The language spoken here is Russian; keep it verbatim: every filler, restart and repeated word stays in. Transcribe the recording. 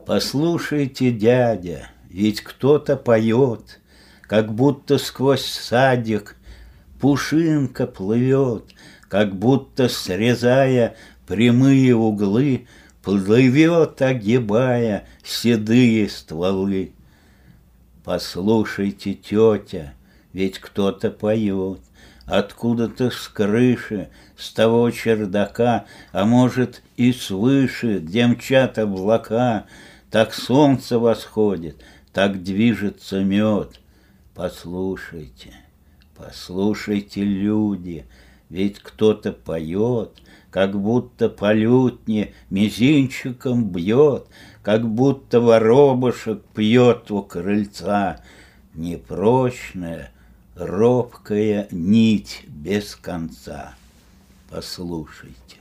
Послушайте, дядя, ведь кто-то поет, как будто сквозь садик пушинка плывет, как будто, срезая прямые углы, плывет, огибая седые стволы. Послушайте, тетя, ведь кто-то поет, откуда-то с крыши, с того чердака, а может и свыше, где мчат облака, так солнце восходит, так движется мед. Послушайте, послушайте, люди, ведь кто-то поет, как будто по лютне мизинчиком бьет, как будто воробушек пьет у крыльца. Непрочная, робкая нить без конца. Послушайте.